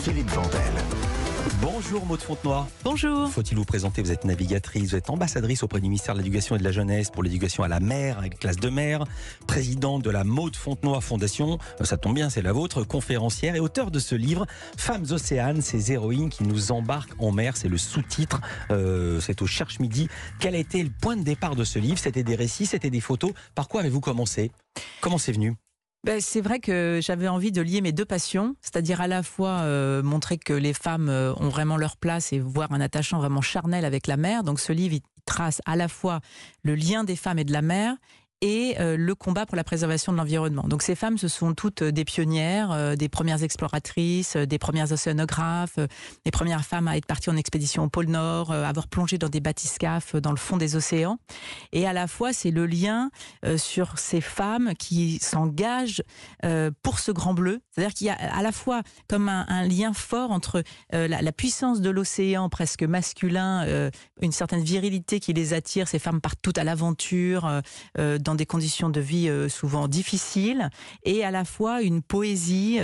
Philippe Vandel. Bonjour Maud Fontenoy. Bonjour. Faut-il vous présenter? Vous êtes navigatrice, vous êtes ambassadrice auprès du ministère de l'Éducation et de la Jeunesse pour l'éducation à la mer, avec classe de mer, présidente de la Maud Fontenoy Fondation, ça tombe bien, c'est la vôtre, conférencière et auteur de ce livre Femmes Océanes, ces héroïnes qui nous embarquent en mer, c'est le sous-titre, c'est au Cherche Midi. Quel a été le point de départ de ce livre? C'était des récits, c'était des photos. Par quoi avez-vous commencé? Comment c'est venu? C'est vrai que j'avais envie de lier mes deux passions, c'est-à-dire à la fois montrer que les femmes ont vraiment leur place et voir un attachement vraiment charnel avec la mer. Donc ce livre, il trace à la fois le lien des femmes et de la mer et le combat pour la préservation de l'environnement. Donc ces femmes, ce sont toutes des pionnières, des premières exploratrices, des premières océanographes, les premières femmes à être parties en expédition au pôle Nord, avoir plongé dans des bathyscaphes dans le fond des océans. Et à la fois, c'est le lien sur ces femmes qui s'engagent pour ce grand bleu. C'est-à-dire qu'il y a à la fois comme un lien fort entre la puissance de l'océan presque masculin, une certaine virilité qui les attire. Ces femmes partent toutes à l'aventure, dans des conditions de vie souvent difficiles, et à la fois une poésie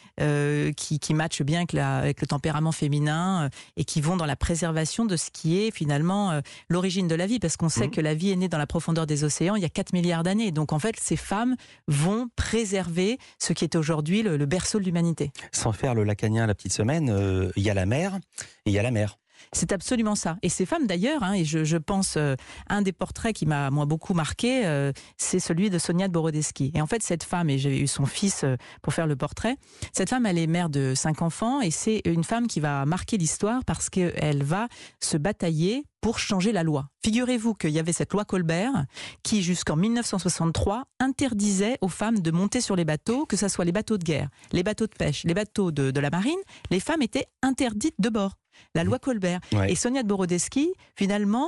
qui matche bien avec le tempérament féminin et qui vont dans la préservation de ce qui est finalement l'origine de la vie, parce qu'on sait que la vie est née dans la profondeur des océans il y a 4 milliards d'années. Donc en fait, ces femmes vont préserver ce qui est aujourd'hui le berceau de l'humanité. Sans faire le lacanien la petite semaine, il y a la mer et il y a la mer. C'est absolument ça. Et ces femmes d'ailleurs, et je pense, un des portraits qui m'a moi beaucoup marqué, c'est celui de Sonia de Borodetsky. Et en fait, cette femme, et j'ai eu son fils pour faire le portrait, cette femme, elle est mère de 5 enfants, et c'est une femme qui va marquer l'histoire parce qu'elle va se batailler pour changer la loi. Figurez-vous qu'il y avait cette loi Colbert qui, jusqu'en 1963, interdisait aux femmes de monter sur les bateaux, que ce soit les bateaux de guerre, les bateaux de pêche, les bateaux de la marine. Les femmes étaient interdites de bord. La loi Colbert. Ouais. Et Sonia de Borodetsky, finalement,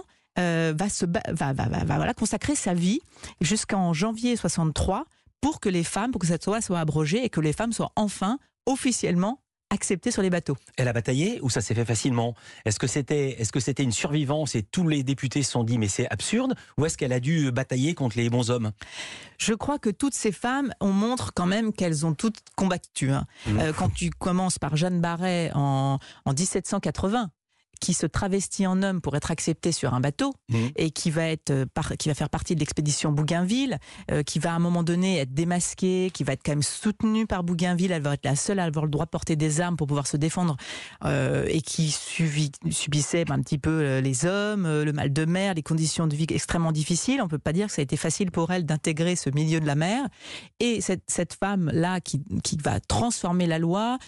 va consacrer sa vie jusqu'en janvier 63 pour que cette loi soit abrogée et que les femmes soient enfin officiellement acceptée sur les bateaux. Elle a bataillé ou ça s'est fait facilement? Est-ce que c'était une survivance et tous les députés se sont dit mais c'est absurde, ou est-ce qu'elle a dû batailler contre les bons hommes? Je crois que toutes ces femmes, on montre quand même qu'elles ont toutes combattu. Quand tu commences par Jeanne Barret en 1780, qui se travestit en homme pour être acceptée sur un bateau et qui va faire partie de l'expédition Bougainville, qui va à un moment donné être démasquée, qui va être quand même soutenue par Bougainville. Elle va être la seule à avoir le droit de porter des armes pour pouvoir se défendre, et qui subissait un petit peu les hommes, le mal de mer, les conditions de vie extrêmement difficiles. On peut pas dire que ça a été facile pour elle d'intégrer ce milieu de la mer. Et cette femme-là qui va transformer la loi,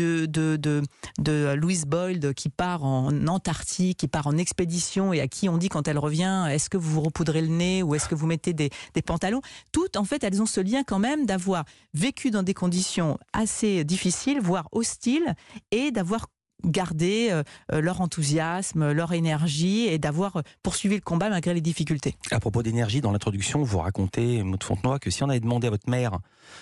de Louise Boyd qui part en Antarctique, qui part en expédition et à qui on dit quand elle revient, est-ce que vous vous repoudrez le nez ou est-ce que vous mettez des pantalons? Toutes, en fait, elles ont ce lien quand même d'avoir vécu dans des conditions assez difficiles, voire hostiles, et d'avoir gardé leur enthousiasme, leur énergie, et d'avoir poursuivi le combat malgré les difficultés. À propos d'énergie, dans l'introduction, vous racontez, Maud Fontenoy, que si on avait demandé à votre mère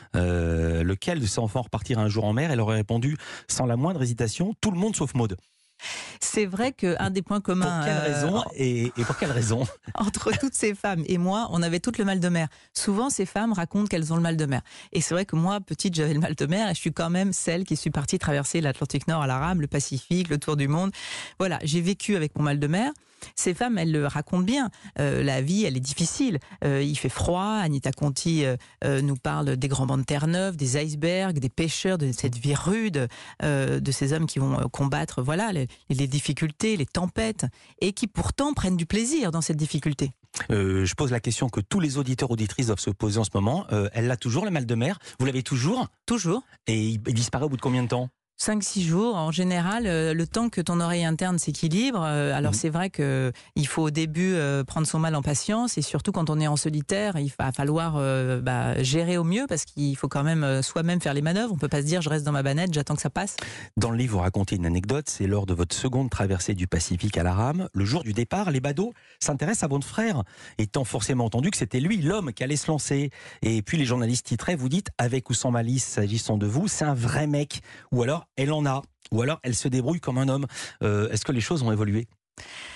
lequel de ses enfants repartirait un jour en mer, elle aurait répondu sans la moindre hésitation, tout le monde sauf Maud. C'est vrai qu'un des points communs... Pour quelle raison et pour quelle raison? Entre toutes ces femmes et moi, on avait toutes le mal de mer. Souvent, ces femmes racontent qu'elles ont le mal de mer. Et c'est vrai que moi, petite, j'avais le mal de mer, et je suis quand même celle qui suis partie traverser l'Atlantique Nord à la rame, le Pacifique, le tour du monde. Voilà, j'ai vécu avec mon mal de mer. Ces femmes, elles le racontent bien. La vie, elle est difficile. Il fait froid. Anita Conti nous parle des grands bancs de Terre-Neuve, des icebergs, des pêcheurs, de cette vie rude, de ces hommes qui vont combattre les difficultés, les tempêtes, et qui pourtant prennent du plaisir dans cette difficulté. Je pose la question que tous les auditeurs auditrices doivent se poser en ce moment. Elle l'a toujours, le mal de mer? Vous l'avez toujours? Toujours. Et il disparaît au bout de combien de temps? 5-6 jours, en général, le temps que ton oreille interne s'équilibre. Alors c'est vrai qu'il faut au début prendre son mal en patience, et surtout quand on est en solitaire, il va falloir gérer au mieux, parce qu'il faut quand même soi-même faire les manœuvres. On peut pas se dire je reste dans ma banette, j'attends que ça passe. Dans le livre, vous racontez une anecdote, c'est lors de votre seconde traversée du Pacifique à la rame. Le jour du départ, les badauds s'intéressent à votre frère, étant forcément entendu que c'était lui, l'homme, qui allait se lancer. Et puis les journalistes titraient, vous dites, avec ou sans malice, s'agissant de vous, c'est un vrai mec. Ou alors, elle en a. Ou alors, elle se débrouille comme un homme. Est-ce que les choses ont évolué?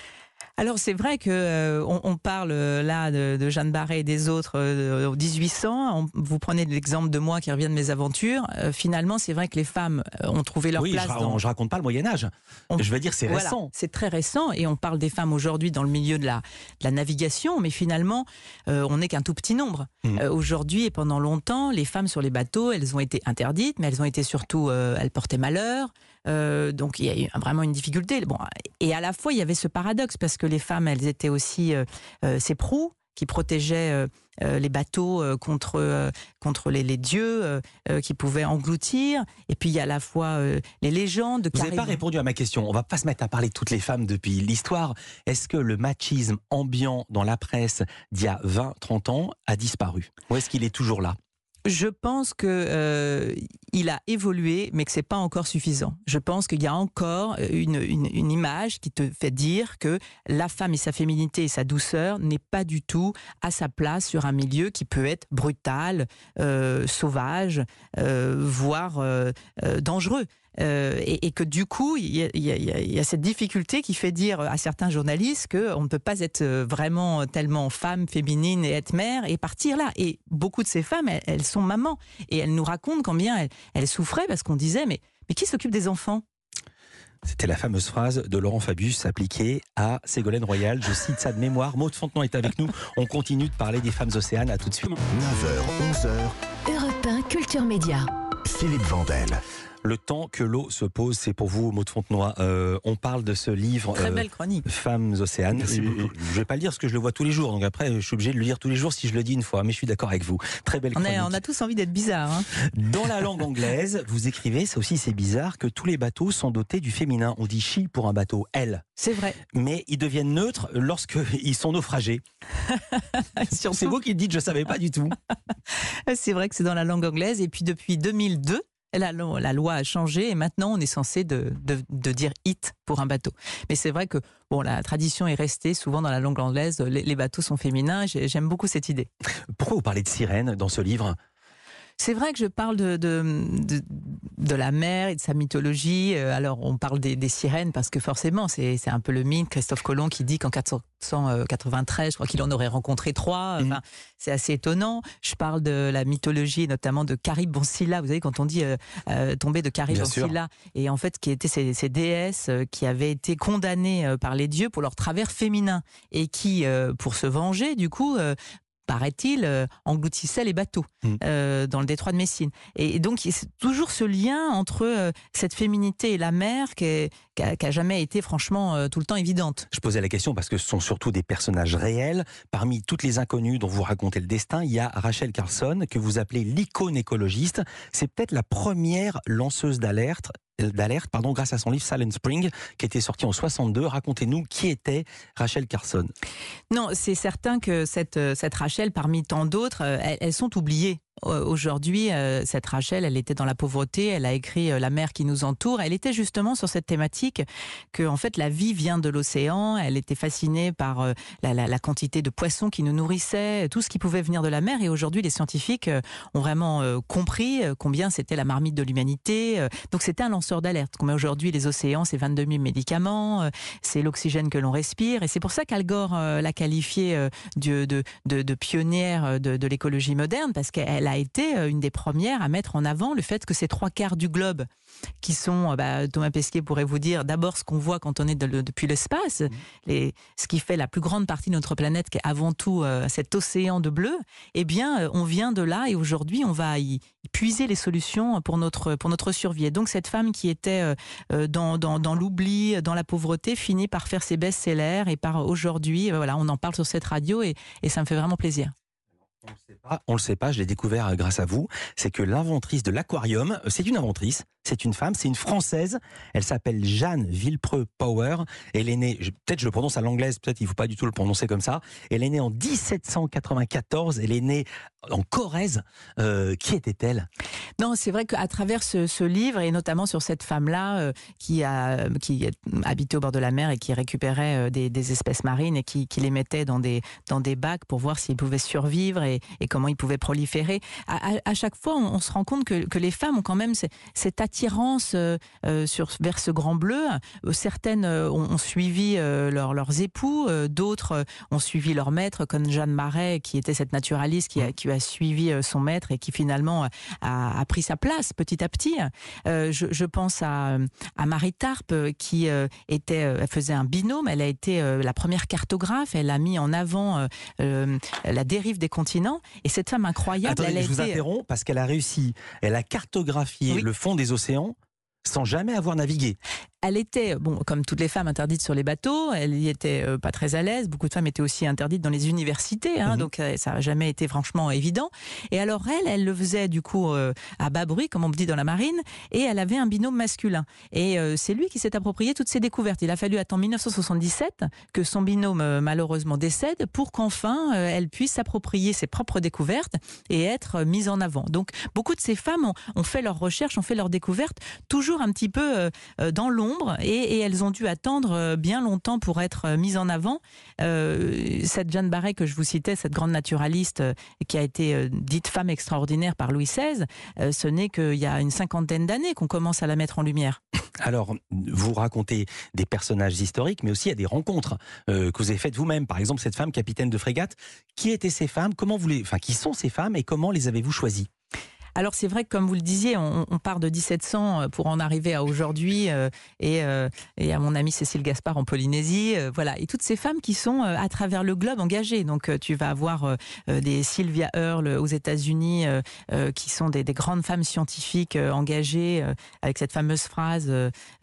Alors c'est vrai que on parle là de Jeanne Barré et des autres au 1800. Vous prenez l'exemple de moi qui revient de mes aventures. Finalement, c'est vrai que les femmes ont trouvé leur place. Je raconte pas le Moyen-Âge. Je veux dire, c'est récent. C'est très récent et on parle des femmes aujourd'hui dans le milieu de la navigation, mais finalement, on n'est qu'un tout petit nombre. Aujourd'hui et pendant longtemps, les femmes sur les bateaux, elles ont été interdites, mais elles ont été surtout, elles portaient malheur. Donc il y a eu vraiment une difficulté. Bon, et à la fois il y avait ce paradoxe parce que les femmes, elles étaient aussi ces proues qui protégeaient les bateaux contre les dieux qui pouvaient engloutir. Et puis il y a à la fois les légendes. Vous n'avez pas répondu à ma question. On va pas se mettre à parler de toutes les femmes depuis l'histoire. Est-ce que le machisme ambiant dans la presse d'il y a 20-30 ans a disparu? Ou est-ce qu'il est toujours là? Je pense que il a évolué, mais que c'est pas encore suffisant. Je pense qu'il y a encore une image qui te fait dire que la femme et sa féminité et sa douceur n'est pas du tout à sa place sur un milieu qui peut être brutal, sauvage, voire dangereux. Et que du coup, il y a cette difficulté qui fait dire à certains journalistes qu'on ne peut pas être vraiment tellement femme, féminine et être mère et partir là. Et beaucoup de ces femmes, elles sont mamans. Et elles nous racontent combien elles souffraient parce qu'on disait mais qui s'occupe des enfants ? C'était la fameuse phrase de Laurent Fabius appliquée à Ségolène Royal. Je cite ça de mémoire. Maud Fontenoy est avec nous. On continue de parler des femmes océanes. À tout de suite. 9h, 11h. Europe 1 Culture Média. Philippe Vandel. Le temps que l'eau se pose, c'est pour vous, Maud Fontenoy. On parle de ce livre. Très belle chronique. Femmes océanes. Je ne vais pas le dire parce que je le vois tous les jours. Donc après, je suis obligé de le lire tous les jours si je le dis une fois. Mais je suis d'accord avec vous. Très belle chronique. On a tous envie d'être bizarre. Hein. Dans la langue anglaise, vous écrivez, c'est bizarre, que tous les bateaux sont dotés du féminin. On dit she pour un bateau, elle. C'est vrai. Mais ils deviennent neutres lorsqu'ils sont naufragés. C'est vous qui le dites, je ne savais pas du tout. C'est vrai que c'est dans la langue anglaise. Et puis depuis 2002, la loi a changé et maintenant on est censé de dire it pour un bateau. Mais c'est vrai que la tradition est restée souvent dans la langue anglaise, les bateaux sont féminins, j'aime beaucoup cette idée. Pourquoi vous parlez de sirène dans ce livre ? C'est vrai que je parle de la mer et de sa mythologie. Alors, on parle des sirènes parce que forcément, c'est un peu le mythe. Christophe Colomb qui dit qu'en 493, je crois qu'il en aurait rencontré 3. Enfin, c'est assez étonnant. Je parle de la mythologie, notamment de Charybde Scylla. Vous savez, quand on dit tomber de Charybde Scylla, et en fait, qui étaient ces déesses qui avaient été condamnées par les dieux pour leur travers féminin et qui, pour se venger, du coup, paraît-il, engloutissait les bateaux dans le détroit de Messine. Et donc, il y a toujours ce lien entre cette féminité et la mer qui a jamais été franchement tout le temps évidente. Je posais la question parce que ce sont surtout des personnages réels. Parmi toutes les inconnues dont vous racontez le destin, il y a Rachel Carson, que vous appelez l'icône écologiste. C'est peut-être la première lanceuse d'alerte, grâce à son livre Silent Spring, qui était sorti en 62. Racontez-nous qui était Rachel Carson. Non, c'est certain que cette Rachel, parmi tant d'autres, elles sont oubliées. Aujourd'hui, cette Rachel, elle était dans la pauvreté, elle a écrit La mer qui nous entoure. Elle était justement sur cette thématique que, en fait, la vie vient de l'océan. Elle était fascinée par la quantité de poissons qui nous nourrissaient, tout ce qui pouvait venir de la mer. Et aujourd'hui, les scientifiques ont vraiment compris combien c'était la marmite de l'humanité. Donc, c'était un lanceur d'alerte. Comme aujourd'hui, les océans, c'est 22 000 médicaments, c'est l'oxygène que l'on respire. Et c'est pour ça qu'Al Gore l'a qualifiée de pionnière de l'écologie moderne, parce qu'elle a été une des premières à mettre en avant le fait que ces 3/4 du globe, qui sont, Thomas Pesquet pourrait vous dire, d'abord ce qu'on voit quand on est depuis l'espace, ce qui fait la plus grande partie de notre planète, qui est avant tout cet océan de bleu, eh bien, on vient de là et aujourd'hui, on va y puiser les solutions pour notre survie. Et donc, cette femme qui était dans l'oubli, dans la pauvreté, finit par faire ses best-sellers et par aujourd'hui, on en parle sur cette radio et ça me fait vraiment plaisir. On le sait pas, je l'ai découvert grâce à vous. C'est que l'inventrice de l'aquarium, c'est une inventrice, c'est une femme, c'est une Française. Elle s'appelle Jeanne Villepreux Power. Elle est née, peut-être je le prononce à l'anglaise, peut-être il ne faut pas du tout le prononcer comme ça. Elle est née en 1794. Elle est née en Corrèze. Qui était-elle ? Non, c'est vrai qu'à travers ce livre, et notamment sur cette femme-là qui habitait au bord de la mer et qui récupérait des espèces marines et qui les mettait dans des bacs pour voir s'ils pouvaient survivre et comment ils pouvaient proliférer. À chaque fois, on se rend compte que les femmes ont quand même cette attirance vers ce grand bleu. Certaines ont suivi leurs époux, d'autres ont suivi leur maître, comme Jeanne Marais, qui était cette naturaliste qui a suivi son maître et qui finalement a pris sa place petit à petit. Je pense à Marie Tarp, qui elle faisait un binôme. Elle a été la première cartographe. Elle a mis en avant la dérive des continents. Et cette femme incroyable, Attendez, je vous interromps parce qu'elle a réussi. Elle a cartographié le fond des océans sans jamais avoir navigué. Elle était, comme toutes les femmes, interdite sur les bateaux. Elle y était pas très à l'aise. Beaucoup de femmes étaient aussi interdites dans les universités. Donc ça n'a jamais été franchement évident. Et alors elle le faisait du coup à bas bruit, comme on dit dans la marine. Et elle avait un binôme masculin. Et c'est lui qui s'est approprié toutes ces découvertes. Il a fallu attendre 1977 que son binôme malheureusement décède pour qu'enfin elle puisse s'approprier ses propres découvertes et être mise en avant. Donc beaucoup de ces femmes ont fait leurs recherches, ont fait leurs découvertes, toujours un petit peu dans l'ombre. Et elles ont dû attendre bien longtemps pour être mises en avant. Cette Jeanne Marais que je vous citais, cette grande naturaliste qui a été dite femme extraordinaire par Louis XVI, ce n'est qu'il y a une 50aine d'années qu'on commence à la mettre en lumière. Alors, vous racontez des personnages historiques, mais aussi il y a des rencontres que vous avez faites vous-même. Par exemple, cette femme capitaine de frégate. Qui étaient ces femmes ? Qui sont ces femmes et comment les avez-vous choisies ? Alors c'est vrai que comme vous le disiez, on part de 1700 pour en arriver à aujourd'hui et à mon amie Cécile Gaspard en Polynésie, voilà. Et toutes ces femmes qui sont à travers le globe engagées. Donc tu vas avoir des Sylvia Earle aux États-Unis qui sont des grandes femmes scientifiques engagées avec cette fameuse phrase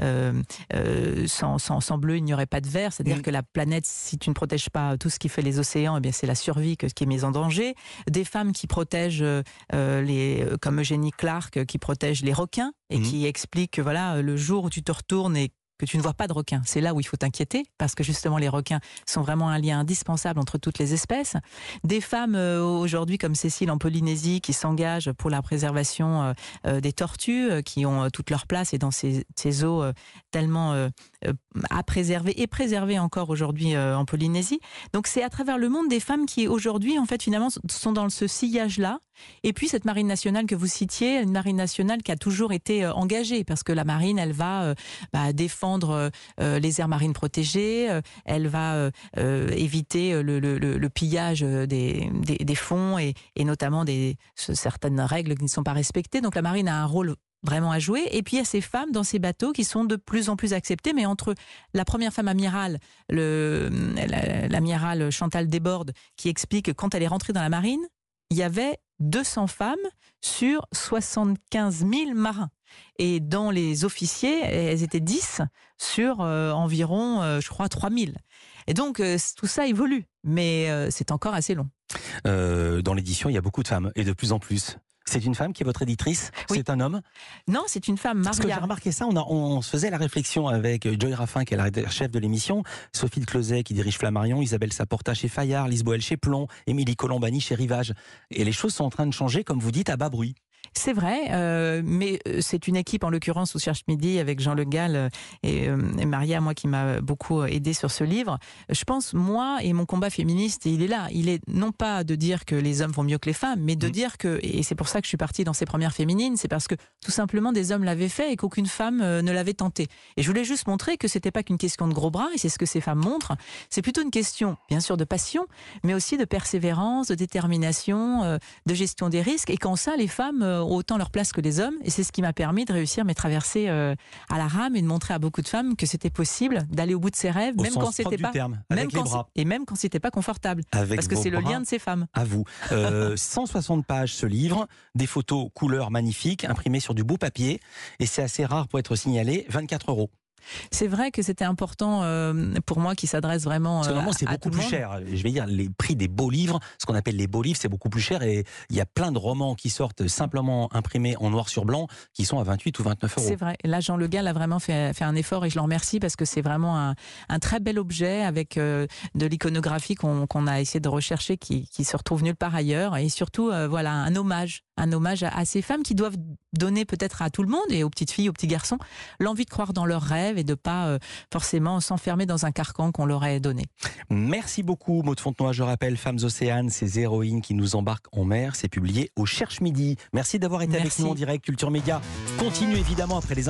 sans bleu il n'y aurait pas de vert. C'est-à-dire que la planète, si tu ne protèges pas tout ce qui fait les océans, eh bien c'est la survie qui est mise en danger. Des femmes qui protègent comme Eugénie Clark qui protège les requins et qui explique que voilà, le jour où tu te retournes et que tu ne vois pas de requins, c'est là où il faut t'inquiéter, parce que justement les requins sont vraiment un lien indispensable entre toutes les espèces. Des femmes aujourd'hui comme Cécile en Polynésie qui s'engagent pour la préservation des tortues, qui ont toute leur place et dans ces eaux tellement à préserver et préserver encore aujourd'hui en Polynésie. Donc c'est à travers le monde des femmes qui aujourd'hui en fait finalement sont dans ce sillage-là. Et puis cette marine nationale que vous citiez, une marine nationale qui a toujours été engagée, parce que la marine, elle va défendre les aires marines protégées, elle va éviter le pillage des fonds et notamment certaines règles qui ne sont pas respectées. Donc la marine a un rôle vraiment à jouer. Et puis il y a ces femmes dans ces bateaux qui sont de plus en plus acceptées, mais entre la première femme amiral, l'amiral Chantal Desbordes, qui explique que quand elle est rentrée dans la marine, il y avait 200 femmes sur 75 000 marins. Et dans les officiers, elles étaient 10 sur environ, je crois, 3 000. Et donc, tout ça évolue, mais c'est encore assez long. Dans l'édition, il y a beaucoup de femmes, et de plus en plus. C'est une femme qui est votre éditrice ? Oui. C'est un homme ? Non, c'est une femme, Maria. Parce que j'ai remarqué ça, on se faisait la réflexion avec Joy Raffin, qui est la chef de l'émission, Sophie de Closet, qui dirige Flammarion, Isabelle Saporta chez Fayard, Lise Boel chez Plomb, Émilie Colombani chez Rivage. Et les choses sont en train de changer, comme vous dites, à bas bruit. C'est vrai, mais c'est une équipe, en l'occurrence, au Cherche Midi, avec Jean Le Gall et Maria, moi, qui m'a beaucoup aidée sur ce livre. Je pense, moi, et mon combat féministe, il est là. Il est non pas de dire que les hommes vont mieux que les femmes, mais de dire que, et c'est pour ça que je suis partie dans ces premières féminines, c'est parce que, tout simplement, des hommes l'avaient fait et qu'aucune femme ne l'avait tenté. Et je voulais juste montrer que c'était pas qu'une question de gros bras, et c'est ce que ces femmes montrent. C'est plutôt une question, bien sûr, de passion, mais aussi de persévérance, de détermination, de gestion des risques, et qu'en ça, les femmes autant leur place que les hommes, et c'est ce qui m'a permis de réussir mes traversées à la rame et de montrer à beaucoup de femmes que c'était possible d'aller au bout de ses rêves, même quand c'était pas, même quand c'était pas confortable, parce que c'est le lien de ces femmes. À vous. 160 pages ce livre, des photos couleurs magnifiques, imprimées sur du beau papier, et c'est assez rare pour être signalé, 24 €. C'est vrai que c'était important pour moi, qui s'adresse vraiment c'est beaucoup plus cher. Je vais dire, les prix des beaux livres, ce qu'on appelle les beaux livres, c'est beaucoup plus cher, et il y a plein de romans qui sortent simplement imprimés en noir sur blanc qui sont à 28 ou 29 €. C'est vrai. Là, Jean Le Gall a vraiment fait un effort, et je le remercie, parce que c'est vraiment un très bel objet avec de l'iconographie qu'on a essayé de rechercher, qui se retrouve nulle part ailleurs, et surtout voilà, un hommage à ces femmes qui doivent donner peut-être à tout le monde, et aux petites filles, aux petits garçons, l'envie de croire dans leurs rêves et de pas forcément s'enfermer dans un carcan qu'on leur a donné. Merci beaucoup Maud Fontenoy. Je rappelle Femmes Océanes, ces héroïnes qui nous embarquent en mer. C'est publié au Cherche Midi. Merci d'avoir été avec nous en direct. Culture Média continue évidemment après les